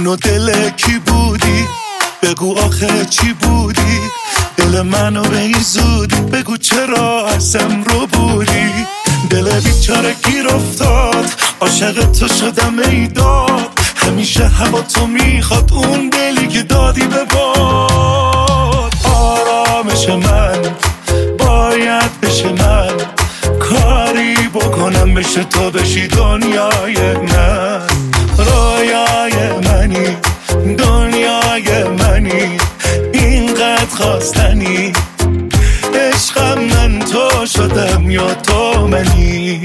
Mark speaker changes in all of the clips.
Speaker 1: جون و دل کی بودی؟ بگو آخه چی بودی؟ دل منو به این زودی بگو چرا ازم رو بودی؟ دل بیچاره گیر افتاد عاشق تو شدم ای داد، همیشه هوا تو میخواد اون دلی که دادی به باد. آرامش من باید بشه من، کاری بکنم بشه تو بشی دنیای من. رویای منی دنیای منی اینقدر خواستنی، عشقم من تو شدم یا تو منی.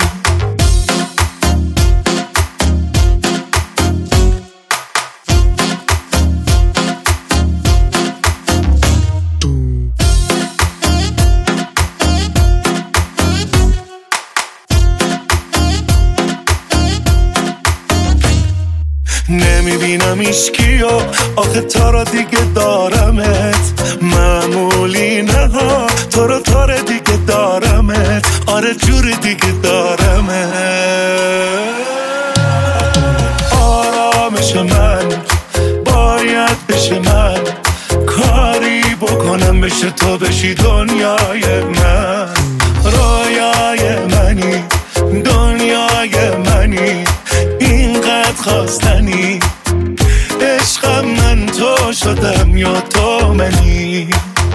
Speaker 1: نمیبینم ایشکیو آخه تا را دیگه دارمت، معمولی نه ها تو رو دیگه دارمت، آره جور دیگه دارمت. آرامش من باید بشه من، کاری بکنم بشه تو بشی دنیای من. رویای منی دنیای منی اینقدر خواستنی، عشقم من تو شدم یا تو منی.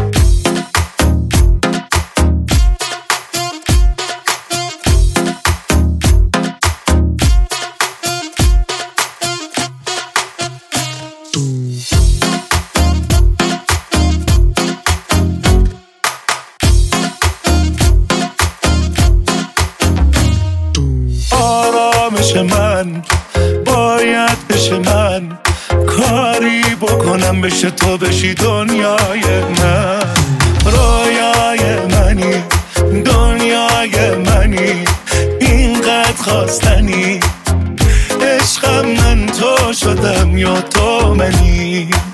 Speaker 1: آرامش من باید بشه من، کاری بکنم بشه تو بشی دنیای من. رویای منی دنیای منی اینقدر خواستنی، عشقم من تو شدم یا تو منی.